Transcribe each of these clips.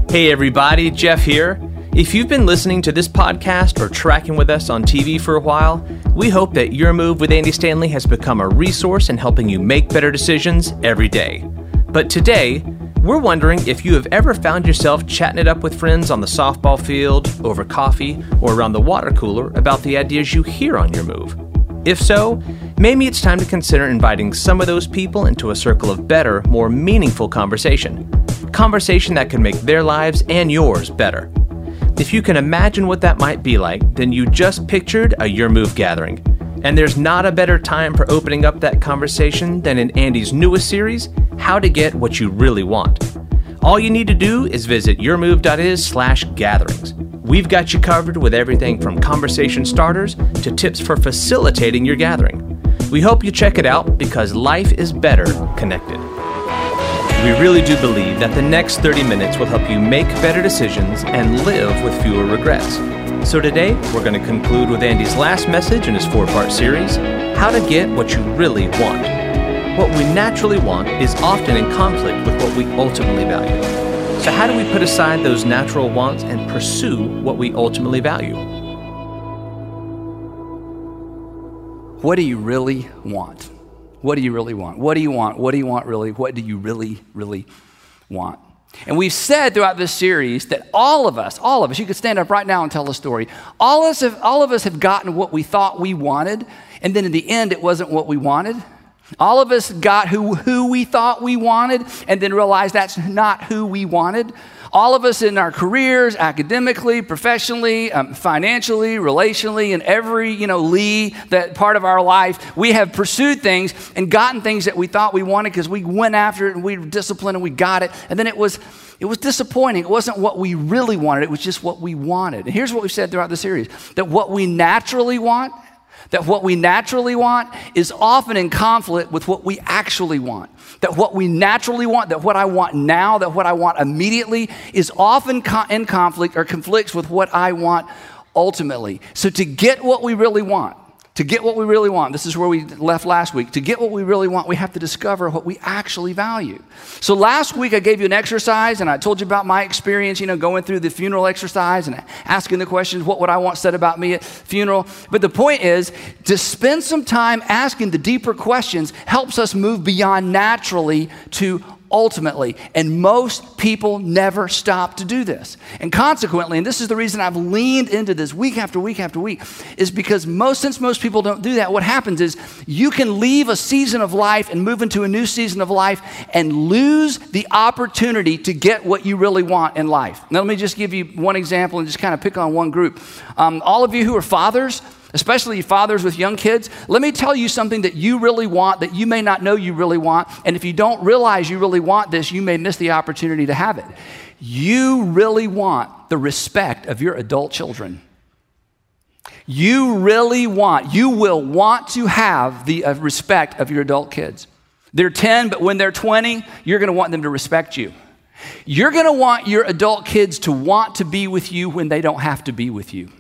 Hey everybody, Jeff here. If you've been listening to this podcast or tracking with us on TV for a while, we hope that Your Move with Andy Stanley has become a resource in helping you make better decisions every day. But today, we're wondering if you have ever found yourself chatting it up with friends on the softball field, over coffee, or around the water cooler about the ideas you hear on your move. If so, maybe it's time to consider inviting some of those people into a circle of better, more meaningful conversation. Conversation that can make their lives and yours better. If you can imagine what that might be like, then you just pictured a Your Move gathering. And there's not a better time for opening up that conversation than in Andy's newest series, How to Get What You Really Want. All you need to do is visit yourmove.is/gatherings. We've got you covered with everything from conversation starters to tips for facilitating your gathering. We hope you check it out because life is better connected. We really do believe that the next 30 minutes will help you make better decisions and live with fewer regrets. So today, we're going to conclude with Andy's last message in his 4-part series, How to Get What You Really Want. What we naturally want is often in conflict with what we ultimately value. So how do we put aside those natural wants and pursue what we ultimately value? What do you really want? What do you really want? What do you want? What do you want really? What do you really, really want? And we've said throughout this series that all of us, you could stand up right now and tell a story. All of us have gotten what we thought we wanted, and then in the end, it wasn't what we wanted. All of us got who we thought we wanted, and then realized that's not who we wanted. All of us in our careers, academically, professionally, financially, relationally, in every, that part of our life, we have pursued things and gotten things that we thought we wanted because we went after it and we were disciplined and we got it. And then it was disappointing. It wasn't what we really wanted. It was just what we wanted. And here's what we've said throughout the series, that what we naturally want is often in conflict with what we actually want. That what we naturally want, that what I want now, that what I want immediately is often in conflict or conflicts with what I want ultimately. So to get what we really want, this is where we left last week. To get what we really want, we have to discover what we actually value. So last week I gave you an exercise and I told you about my experience, going through the funeral exercise and asking the questions, what would I want said about me at funeral? But the point is, to spend some time asking the deeper questions helps us move beyond naturally to ultimately. And most people never stop to do this. And consequently, and this is the reason I've leaned into this week after week after week, is because since most people don't do that, what happens is you can leave a season of life and move into a new season of life and lose the opportunity to get what you really want in life. Now, let me just give you one example and just kind of pick on one group. All of you who are fathers, especially fathers with young kids, let me tell you something that you really want that you may not know you really want. And if you don't realize you really want this, you may miss the opportunity to have it. You really want the respect of your adult children. You will want to have the respect of your adult kids. They're 10, but when they're 20, you're going to want them to respect you. You're going to want your adult kids to want to be with you when they don't have to be with you.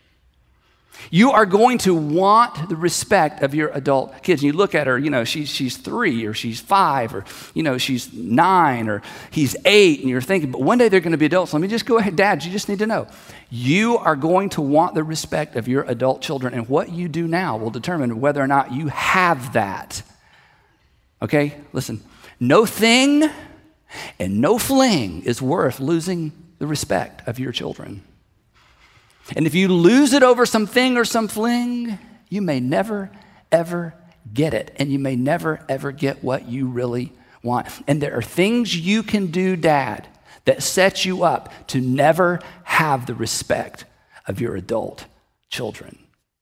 You are going to want the respect of your adult kids. And you look at her, she's 3 or she's 5 or, she's 9 or he's 8 and you're thinking, but one day they're going to be adults. Let me just go ahead, Dad, you just need to know. You are going to want the respect of your adult children, and what you do now will determine whether or not you have that. Okay, listen, no thing and no fling is worth losing the respect of your children. And if you lose it over something or some fling, you may never, ever get it. And you may never, ever get what you really want. And there are things you can do, Dad, that set you up to never have the respect of your adult children.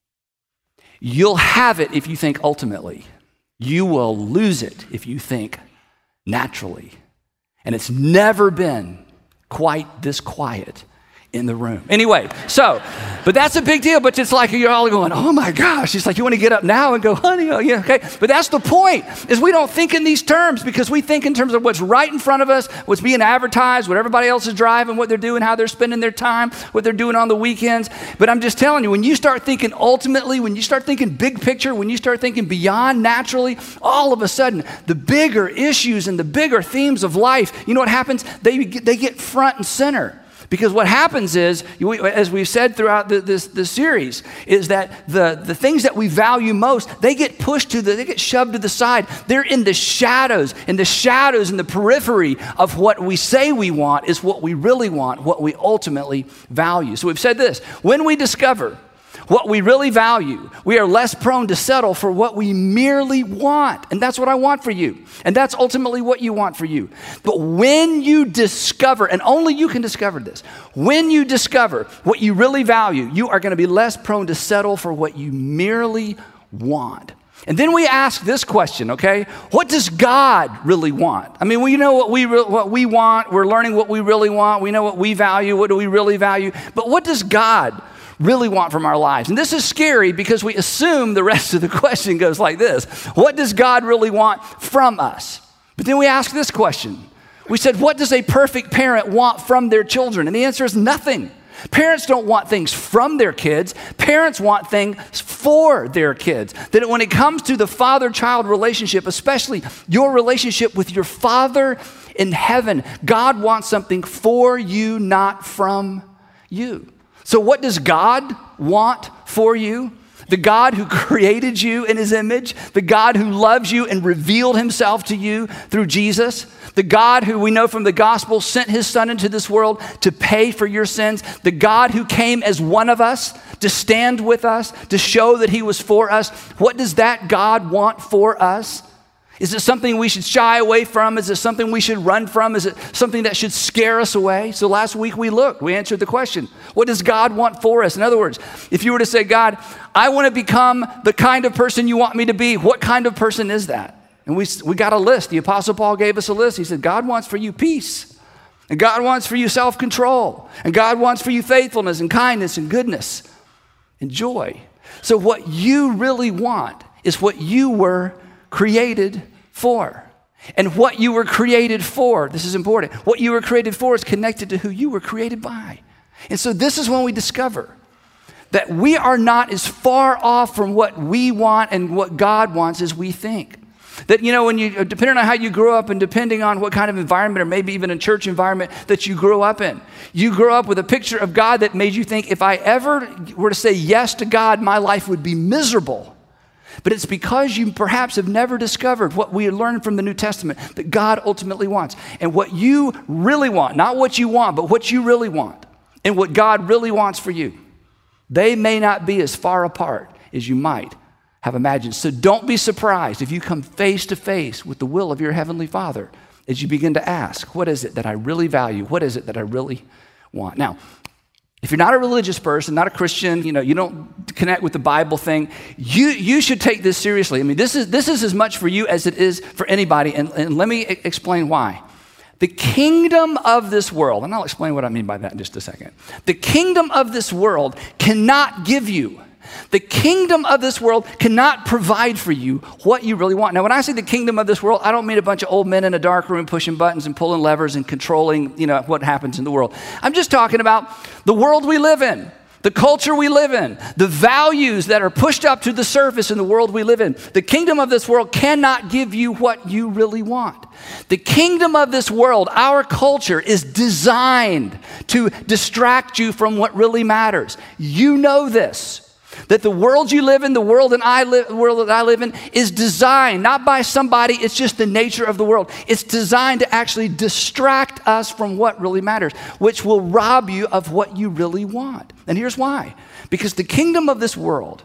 You'll have it if you think ultimately. You will lose it if you think naturally. And it's never been quite this quiet in the room. Anyway, but that's a big deal, but it's like you're all going, oh my gosh. It's like you want to get up now and go, honey, oh yeah, okay. But that's the point, is we don't think in these terms because we think in terms of what's right in front of us, what's being advertised, what everybody else is driving, what they're doing, how they're spending their time, what they're doing on the weekends. But I'm just telling you, when you start thinking ultimately, when you start thinking big picture, when you start thinking beyond naturally, all of a sudden, the bigger issues and the bigger themes of life, you know what happens? They get front and center. Because what happens is, as we've said throughout this series, is that the things that we value most, they get they get shoved to the side. They're in the shadows, in the periphery of what we say we want is what we really want, what we ultimately value. So we've said this, when we discover what we really value, we are less prone to settle for what we merely want. And that's what I want for you. And that's ultimately what you want for you. But when you discover, and only you can discover this, when you discover what you really value, you are going to be less prone to settle for what you merely want. And then we ask this question, okay? What does God really want? I mean, we know what we want. We're learning what we really want. We know what we value. What do we really value? But what does God really want from our lives? And this is scary because we assume the rest of the question goes like this. What does God really want from us? But then we ask this question. We said, what does a perfect parent want from their children? And the answer is nothing. Parents don't want things from their kids. Parents want things for their kids. That when it comes to the father-child relationship, especially your relationship with your Father in heaven, God wants something for you, not from you. So what does God want for you? The God who created you in his image, the God who loves you and revealed himself to you through Jesus, the God who we know from the gospel sent his son into this world to pay for your sins, the God who came as one of us to stand with us, to show that he was for us. What does that God want for us? Is it something we should shy away from? Is it something we should run from? Is it something that should scare us away? So last week we answered the question, what does God want for us? In other words, if you were to say, God, I want to become the kind of person you want me to be, what kind of person is that? And we got a list. The Apostle Paul gave us a list. He said, God wants for you peace, and God wants for you self-control, and God wants for you faithfulness and kindness and goodness and joy. So what you really want is what you were created for. And what you were created for, this is important, what you were created for is connected to who you were created by. And so this is when we discover that we are not as far off from what we want and what God wants as we think. That, you know, when you, depending on how you grew up and depending on what kind of environment or maybe even a church environment that you grew up in, you grew up with a picture of God that made you think, if I ever were to say yes to God, my life would be miserable. But it's because you perhaps have never discovered what we learned from the New Testament that God ultimately wants. And what you really want, not what you want, but what you really want, and what God really wants for you, they may not be as far apart as you might have imagined. So don't be surprised if you come face to face with the will of your Heavenly Father as you begin to ask, what is it that I really value? What is it that I really want? Now, if you're not a religious person, not a Christian, you know, you don't connect with the Bible thing, you should take this seriously. I mean, this is as much for you as it is for anybody, and let me explain why. The kingdom of this world, and I'll explain what I mean by that in just a second. The kingdom of this world cannot give you. The kingdom of this world cannot provide for you what you really want. Now, when I say the kingdom of this world, I don't mean a bunch of old men in a dark room pushing buttons and pulling levers and controlling, you know, what happens in the world. I'm just talking about the world we live in, the culture we live in, the values that are pushed up to the surface in the world we live in. The kingdom of this world cannot give you what you really want. The kingdom of this world, our culture, is designed to distract you from what really matters. You know this. That the world you live in, the world that I live in, is designed not by somebody, it's just the nature of the world. It's designed to actually distract us from what really matters, which will rob you of what you really want. And here's why. Because the kingdom of this world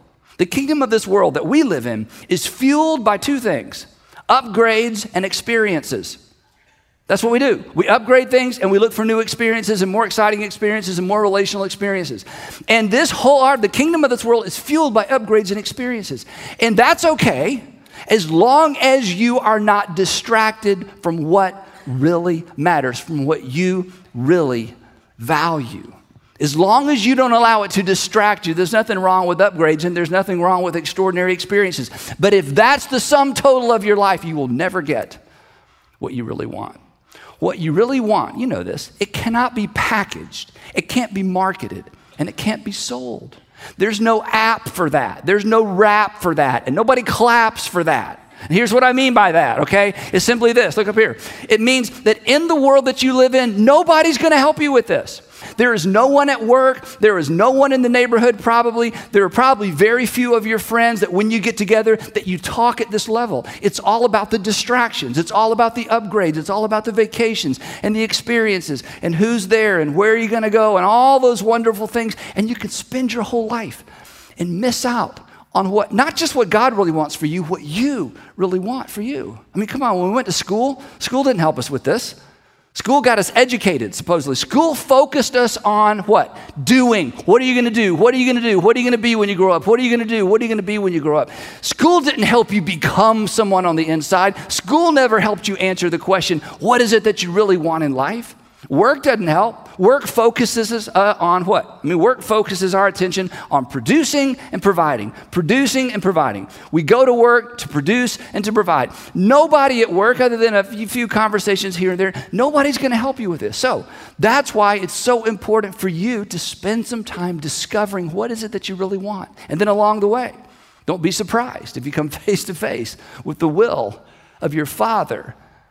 that we live in is fueled by two things: upgrades and experiences. That's what we do. We upgrade things and we look for new experiences and more exciting experiences and more relational experiences. And this whole art, the kingdom of this world, is fueled by upgrades and experiences. And that's okay as long as you are not distracted from what really matters, from what you really value. As long as you don't allow it to distract you, there's nothing wrong with upgrades and there's nothing wrong with extraordinary experiences. But if that's the sum total of your life, you will never get what you really want. What you really want, you know this, it cannot be packaged, it can't be marketed, and it can't be sold. There's no app for that. There's no rap for that, and nobody claps for that. And here's what I mean by that, okay? It's simply this. Look up here. It means that in the world that you live in, nobody's going to help you with this. There is no one at work. There is no one in the neighborhood probably. There are probably very few of your friends that when you get together that you talk at this level. It's all about the distractions. It's all about the upgrades. It's all about the vacations and the experiences and who's there and where are you going to go and all those wonderful things. And you can spend your whole life and miss out on what, not just what God really wants for you, what you really want for you. I mean, come on, when we went to school didn't help us with this. School got us educated, supposedly. School focused us on what? Doing. What are you going to do? What are you going to do? What are you going to be when you grow up? What are you going to do? What are you going to be when you grow up? School didn't help you become someone on the inside. School never helped you answer the question, what is it that you really want in life? Work doesn't help. Work focuses us on what? I mean, work focuses our attention on producing and providing. Producing and providing. We go to work to produce and to provide. Nobody at work, other than a few conversations here and there, nobody's going to help you with this. So that's why it's so important for you to spend some time discovering what is it that you really want. And then along the way, don't be surprised if you come face to face with the will of your Father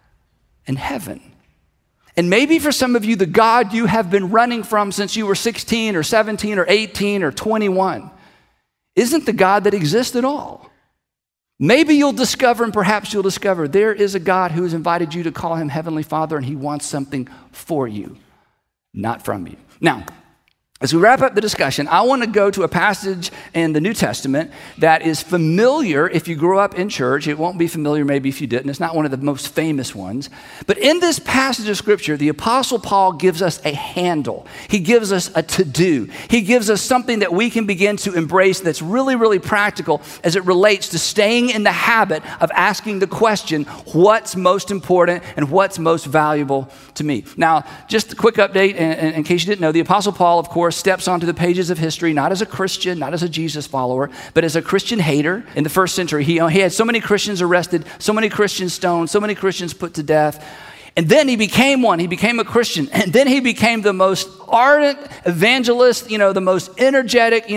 in heaven. And maybe for some of you, the God you have been running from since you were 16 or 17 or 18 or 21 isn't the God that exists at all. Maybe you'll discover, and perhaps you'll discover, there is a God who has invited you to call him Heavenly Father, and he wants something for you, not from you. Now, as we wrap up the discussion, I want to go to a passage in the New Testament that is familiar if you grew up in church. It won't be familiar maybe if you didn't. It's not one of the most famous ones. But in this passage of Scripture, the Apostle Paul gives us a handle. He gives us a to-do. He gives us something that we can begin to embrace that's really, really practical as it relates to staying in the habit of asking the question, what's most important and what's most valuable to me? Now, just a quick update in case you didn't know, the Apostle Paul, of course, steps onto the pages of history, not as a Christian, not as a Jesus follower, but as a Christian hater. In the first century, he had so many Christians arrested, so many Christians stoned, so many Christians put to death. And then he became one. He became a Christian. And then he became the most ardent evangelist, the most energetic,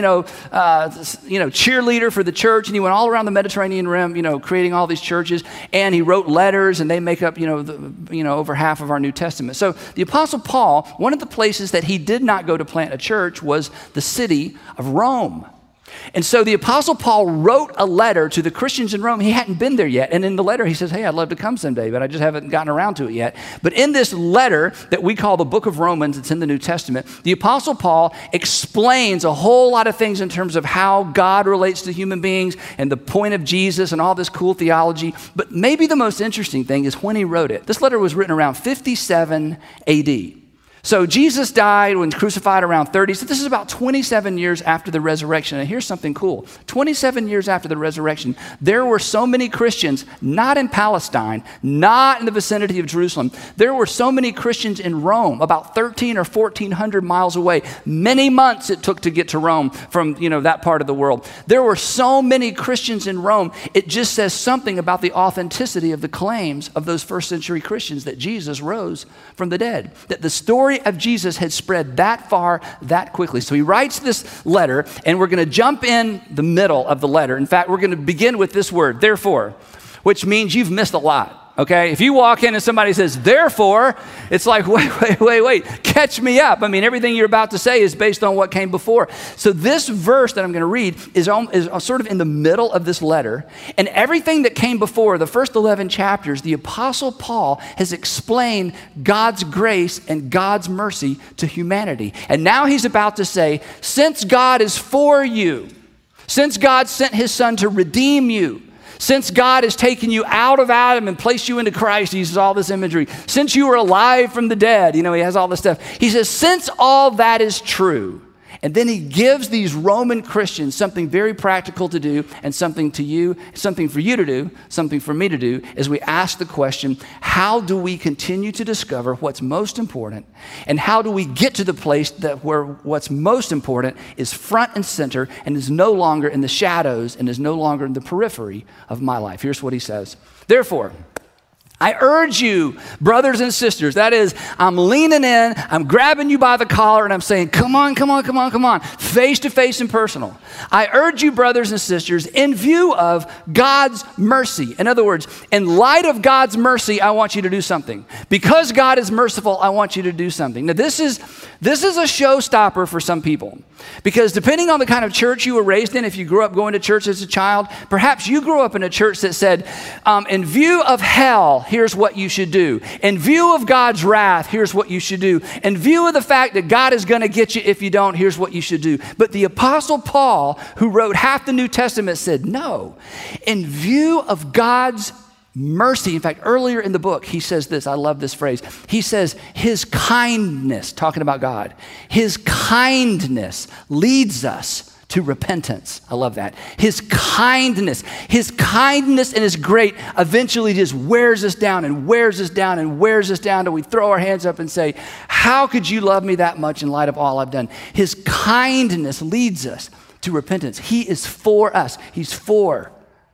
cheerleader for the church. And he went all around the Mediterranean Rim, creating all these churches. And he wrote letters, and they make up, over half of our New Testament. So the Apostle Paul, one of the places that he did not go to plant a church was the city of Rome. And so the Apostle Paul wrote a letter to the Christians in Rome. He hadn't been there yet. And in the letter, he says, hey, I'd love to come someday, but I just haven't gotten around to it yet. But in this letter that we call the book of Romans, it's in the New Testament, the Apostle Paul explains a whole lot of things in terms of how God relates to human beings and the point of Jesus and all this cool theology. But maybe the most interesting thing is when he wrote it. This letter was written around 57 AD. So Jesus died when crucified around 30. So this is about 27 years after the resurrection. And here's something cool. 27 years after the resurrection, there were so many Christians, not in Palestine, not in the vicinity of Jerusalem. There were so many Christians in Rome, about 1,300 or 1,400 miles away. Many months it took to get to Rome from, that part of the world. There were so many Christians in Rome. It just says something about the authenticity of the claims of those first century Christians that Jesus rose from the dead, that the story of Jesus had spread that far, that quickly. So he writes this letter, and we're going to jump in the middle of the letter. In fact, we're going to begin with this word, therefore, which means you've missed a lot. Okay, if you walk in and somebody says, therefore, it's like, wait, catch me up. I mean, everything you're about to say is based on what came before. So this verse that I'm going to read is sort of in the middle of this letter. And everything that came before, the first 11 chapters, the Apostle Paul has explained God's grace and God's mercy to humanity. And now he's about to say, since God is for you, since God sent his son to redeem you, since God has taken you out of Adam and placed you into Christ, he uses all this imagery. Since you were alive from the dead, he has all this stuff. He says, since all that is true, And then he gives these Roman Christians something very practical to do and something for you to do, something for me to do, as we ask the question, how do we continue to discover what's most important? And how do we get to the place where what's most important is front and center and is no longer in the shadows and is no longer in the periphery of my life? Here's what he says. Therefore, I urge you, brothers and sisters, that is, I'm leaning in, I'm grabbing you by the collar, and I'm saying, come on, face to face and personal. I urge you, brothers and sisters, in view of God's mercy. In other words, in light of God's mercy, I want you to do something. Because God is merciful, I want you to do something. Now, this is a showstopper for some people. Because depending on the kind of church you were raised in, if you grew up going to church as a child, perhaps you grew up in a church that said, in view of hell, here's what you should do. In view of God's wrath, here's what you should do. In view of the fact that God is going to get you if you don't, here's what you should do. But the Apostle Paul, who wrote half the New Testament, said, no. In view of God's mercy, in fact, earlier in the book, he says this, I love this phrase. He says, his kindness, talking about God, his kindness leads us to repentance. I love that. His kindness and his great eventually just wears us down and wears us down and wears us down till we throw our hands up and say, how could you love me that much in light of all I've done? His kindness leads us to repentance. He is for us. He's for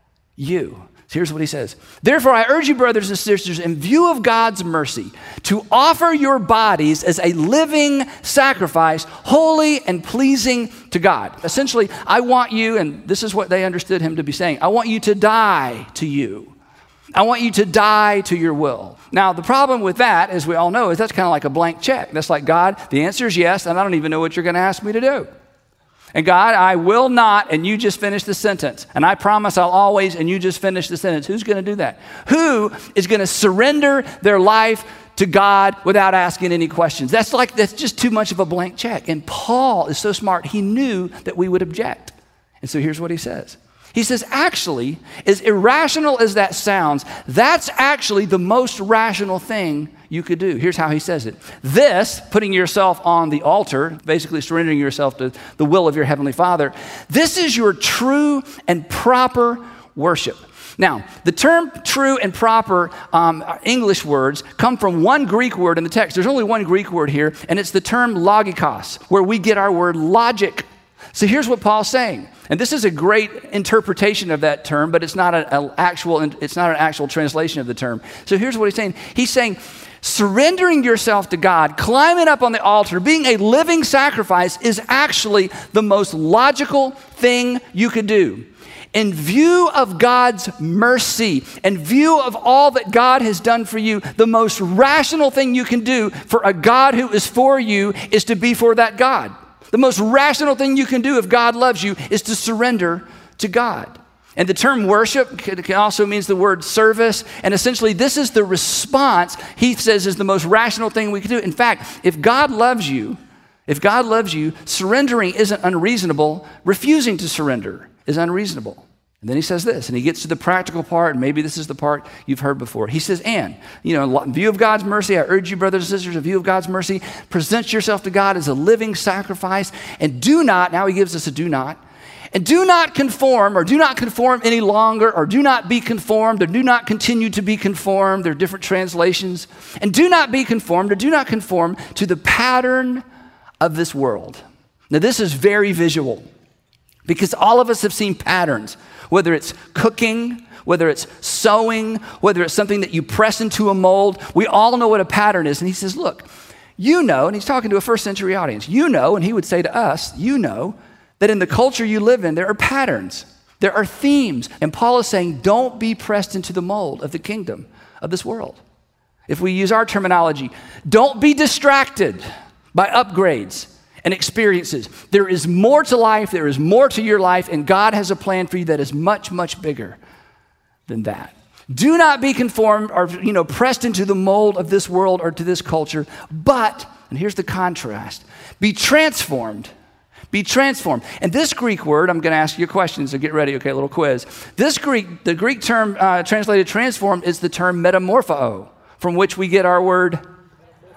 you. Here's what he says. Therefore, I urge you, brothers and sisters, in view of God's mercy, to offer your bodies as a living sacrifice, holy and pleasing to God. Essentially, I want you, and this is what they understood him to be saying, I want you to die to you. I want you to die to your will. Now, the problem with that, as we all know, is that's kind of like a blank check. That's like, God, the answer is yes, and I don't even know what you're going to ask me to do. And God, I will not, and you just finish the sentence. And I promise I'll always, and you just finish the sentence. Who's going to do that? Who is going to surrender their life to God without asking any questions? That's just too much of a blank check. And Paul is so smart, he knew that we would object. And so here's what he says. He says, actually, as irrational as that sounds, that's actually the most rational thing you could do. Here's how he says it. This, putting yourself on the altar, basically surrendering yourself to the will of your heavenly Father, this is your true and proper worship. Now, the term true and proper English words come from one Greek word in the text. There's only one Greek word here, and it's the term logikos, where we get our word logic. So here's what Paul's saying. And this is a great interpretation of that term, but it's not an actual translation of the term. So here's what he's saying. He's saying, surrendering yourself to God, climbing up on the altar, being a living sacrifice is actually the most logical thing you could do. In view of God's mercy, in view of all that God has done for you, the most rational thing you can do for a God who is for you is to be for that God. The most rational thing you can do if God loves you is to surrender to God. And the term worship can also means the word service. And essentially, this is the response he says is the most rational thing we can do. In fact, if God loves you, surrendering isn't unreasonable. Refusing to surrender is unreasonable. And then he says this, and he gets to the practical part, and maybe this is the part you've heard before. He says, in view of God's mercy, I urge you, brothers and sisters, in view of God's mercy, present yourself to God as a living sacrifice, and do not, now he gives us a do not, and do not conform, or do not conform any longer, or do not be conformed, or do not continue to be conformed. There are different translations. And do not be conformed, or do not conform to the pattern of this world. Now, this is very visual, because all of us have seen patterns. Whether it's cooking, whether it's sewing, whether it's something that you press into a mold, we all know what a pattern is. And he says, look, you know, and he's talking to a first century audience, you know, and he would say to us, you know, that in the culture you live in, there are patterns, there are themes. And Paul is saying, don't be pressed into the mold of the kingdom of this world. If we use our terminology, don't be distracted by upgrades and experiences. There is more to life, there is more to your life, and God has a plan for you that is much, much bigger than that. Do not be conformed or pressed into the mold of this world or to this culture, but, and here's the contrast, be transformed. Be transformed. And this Greek word, I'm going to ask you a question, so get ready, okay, a little quiz. The Greek term translated transformed is the term metamorpho, from which we get our word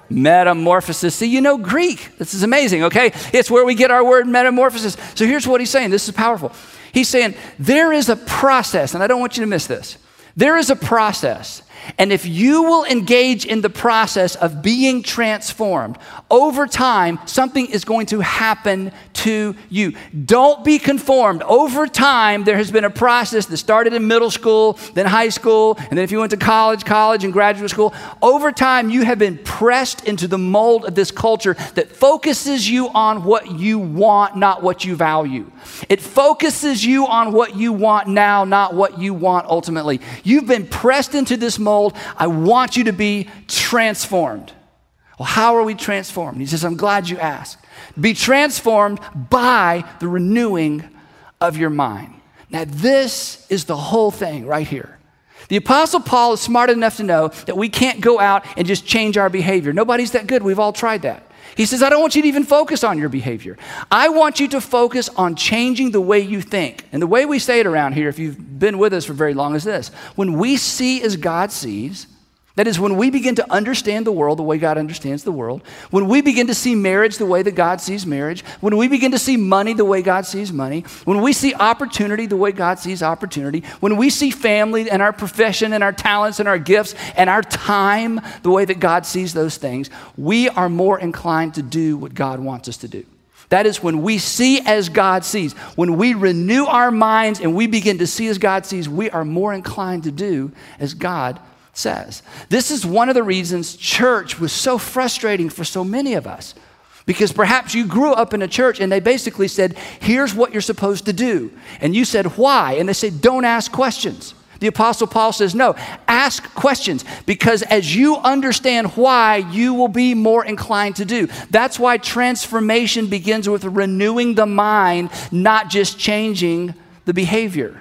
Metamorphosis. See, you know Greek. This is amazing, okay? It's where we get our word metamorphosis. So here's what he's saying. This is powerful. He's saying there is a process, and I don't want you to miss this. There is a process. And if you will engage in the process of being transformed, over time, something is going to happen to you. Don't be conformed. Over time, there has been a process that started in middle school, then high school, and then if you went to college and graduate school, over time, you have been pressed into the mold of this culture that focuses you on what you want, not what you value. It focuses you on what you want now, not what you want ultimately. You've been pressed into this mold. I want you to be transformed. Well, how are we transformed? He says, I'm glad you asked. Be transformed by the renewing of your mind. Now, this is the whole thing right here. The Apostle Paul is smart enough to know that we can't go out and just change our behavior. Nobody's that good. We've all tried that. He says, I don't want you to even focus on your behavior. I want you to focus on changing the way you think. And the way we say it around here, if you've been with us for very long, is this. When we see as God sees, that is, when we begin to understand the world the way God understands the world, when we begin to see marriage the way that God sees marriage, when we begin to see money the way God sees money, when we see opportunity the way God sees opportunity, when we see family and our profession and our talents and our gifts and our time the way that God sees those things, we are more inclined to do what God wants us to do. That is, when we see as God sees, when we renew our minds and we begin to see as God sees, we are more inclined to do as God says. This is one of the reasons church was so frustrating for so many of us. Because perhaps you grew up in a church and they basically said, here's what you're supposed to do. And you said, why? And they said, don't ask questions. The Apostle Paul says, no, ask questions, because as you understand why, you will be more inclined to do. That's why transformation begins with renewing the mind, not just changing the behavior.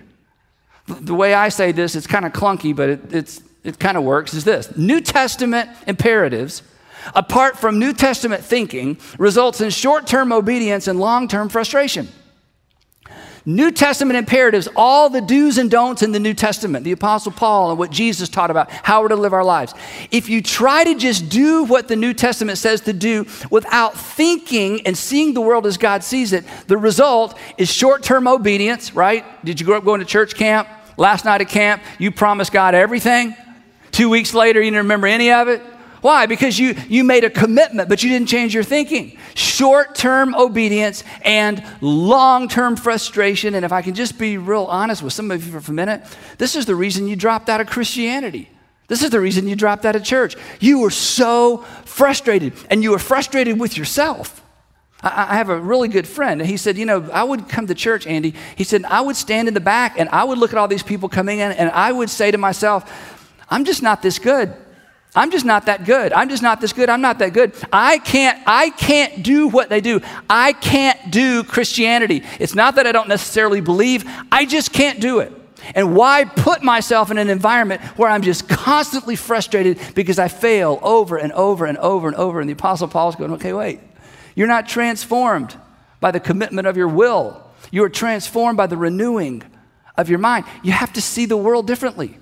The way I say this, it's kind of clunky, but it kind of works, is this. New Testament imperatives, apart from New Testament thinking, results in short-term obedience and long-term frustration. New Testament imperatives, all the do's and don'ts in the New Testament, the Apostle Paul and what Jesus taught about how we're to live our lives. If you try to just do what the New Testament says to do without thinking and seeing the world as God sees it, the result is short-term obedience, right? Did you grow up going to church camp? Last night at camp, you promised God everything. 2 weeks later, you didn't remember any of it. Why? Because you made a commitment, but you didn't change your thinking. Short-term obedience and long-term frustration. And if I can just be real honest with some of you for a minute, this is the reason you dropped out of Christianity. This is the reason you dropped out of church. You were so frustrated, and you were frustrated with yourself. I have a really good friend, and he said, I would come to church, Andy. He said, I would stand in the back, and I would look at all these people coming in, and I would say to myself, I'm just not this good. I'm just not that good. I'm just not this good. I'm not that good. I can't do what they do. I can't do Christianity. It's not that I don't necessarily believe. I just can't do it. And why put myself in an environment where I'm just constantly frustrated because I fail over and over and over and over? And the Apostle Paul's going, okay, wait. You're not transformed by the commitment of your will. You are transformed by the renewing of your mind. You have to see the world differently.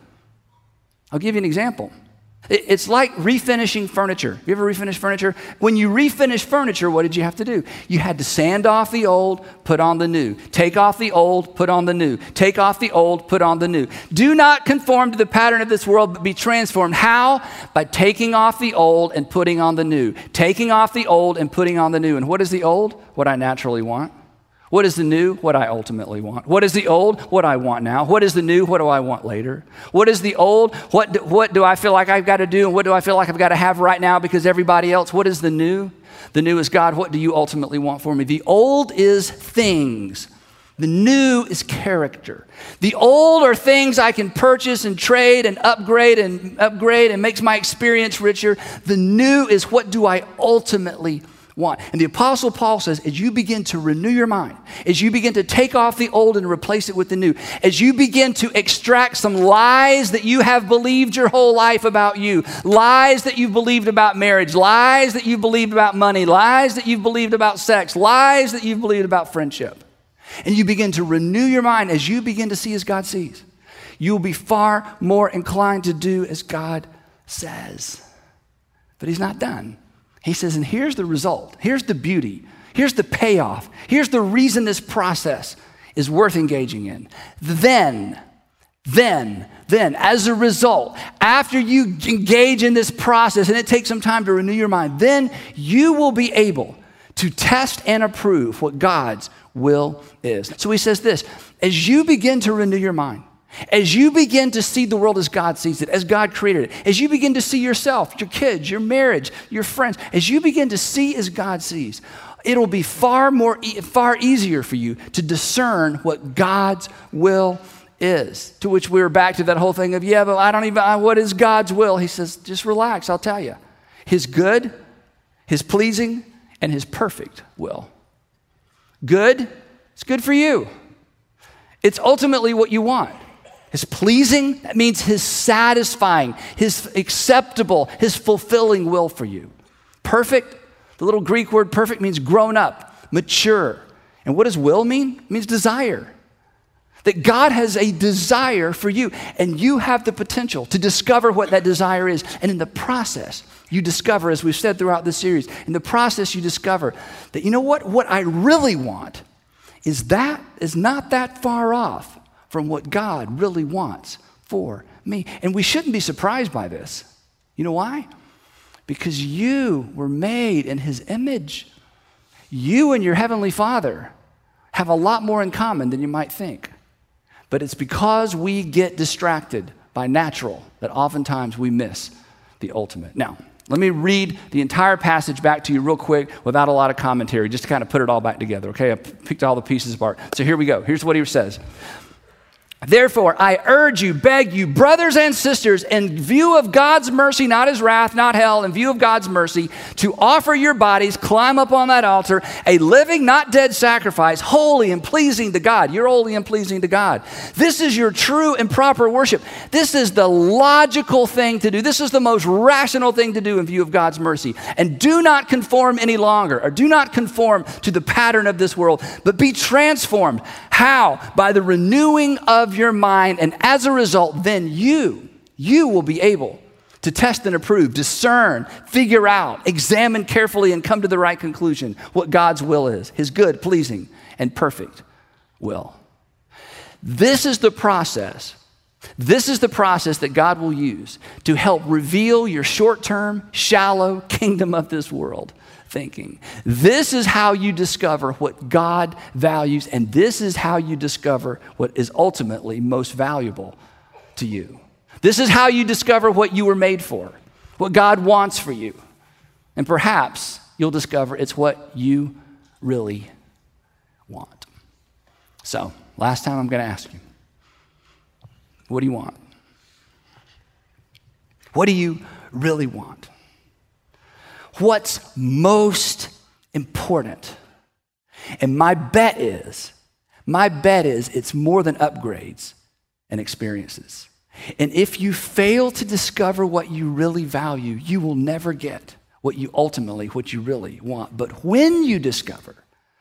I'll give you an example. It's like refinishing furniture. You ever refinish furniture? When you refinish furniture, what did you have to do? You had to sand off the old, put on the new. Take off the old, put on the new. Take off the old, put on the new. Do not conform to the pattern of this world, but be transformed. How? By taking off the old and putting on the new. Taking off the old and putting on the new. And what is the old? What I naturally want. What is the new? What I ultimately want. What is the old? What I want now. What is the new? What do I want later? What is the old? What do I feel like I've got to do? And what do I feel like I've got to have right now because everybody else? What is the new? The new is God. What do you ultimately want for me? The old is things. The new is character. The old are things I can purchase and trade and upgrade and makes my experience richer. The new is what do I ultimately want. And the Apostle Paul says, as you begin to renew your mind, as you begin to take off the old and replace it with the new, as you begin to extract some lies that you have believed your whole life about you, lies that you've believed about marriage, lies that you've believed about money, lies that you've believed about sex, lies that you've believed about friendship, and you begin to renew your mind as you begin to see as God sees, you will be far more inclined to do as God says. But he's not done. He says, and here's the result. Here's the beauty. Here's the payoff. Here's the reason this process is worth engaging in. Then, as a result, after you engage in this process, and it takes some time to renew your mind, then you will be able to test and approve what God's will is. So he says this, as you begin to renew your mind, as you begin to see the world as God sees it, as God created it, as you begin to see yourself, your kids, your marriage, your friends, as you begin to see as God sees, it'll be far easier for you to discern what God's will is. To which we're back to that whole thing of, but what is God's will? He says, just relax, I'll tell you. His good, his pleasing, and his perfect will. Good, it's good for you. It's ultimately what you want. His pleasing, that means his satisfying, his acceptable, his fulfilling will for you. Perfect, the little Greek word perfect means grown up, mature. And what does will mean? It means desire. That God has a desire for you, and you have the potential to discover what that desire is. And in the process, you discover, as we've said throughout this series, in the process you discover that, you know what I really want is not that far off from what God really wants for me. And we shouldn't be surprised by this. You know why? Because you were made in his image. You and your heavenly Father have a lot more in common than you might think. But it's because we get distracted by natural that oftentimes we miss the ultimate. Now, let me read the entire passage back to you real quick without a lot of commentary, just to kind of put it all back together, okay? I picked all the pieces apart. So here we go. Here's what he says. Therefore, I urge you, beg you, brothers and sisters, in view of God's mercy, not his wrath, not hell, in view of God's mercy, to offer your bodies, climb up on that altar, a living, not dead sacrifice, holy and pleasing to God. You're holy and pleasing to God. This is your true and proper worship. This is the logical thing to do. This is the most rational thing to do in view of God's mercy. And do not conform any longer, or do not conform to the pattern of this world, but be transformed. How? By the renewing of your mind, and as a result, then you will be able to test and approve, discern, figure out, examine carefully, and come to the right conclusion what God's will is, his good, pleasing, and perfect will. This is the process. This is the process that God will use to help reveal your short-term, shallow kingdom of this world thinking. This is how you discover what God values, and this is how you discover what is ultimately most valuable to you. This is how you discover what you were made for, what God wants for you. And perhaps you'll discover it's what you really want. So, last time I'm going to ask you, what do you want? What do you really want? What's most important? And my bet is it's more than upgrades and experiences. And if you fail to discover what you really value, you will never get what you really want. But when you discover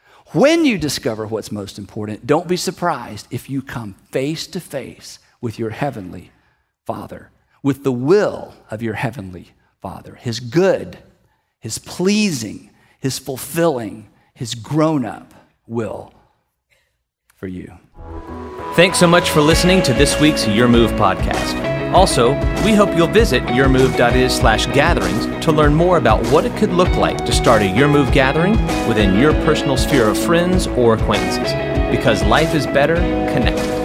what's most important, don't be surprised if you come face to face with your heavenly Father, with the will of your heavenly Father, his good, his pleasing, his fulfilling, his grown-up will for you. Thanks so much for listening to this week's Your Move podcast. Also, we hope you'll visit yourmove.is/gatherings to learn more about what it could look like to start a Your Move gathering within your personal sphere of friends or acquaintances, because life is better connected.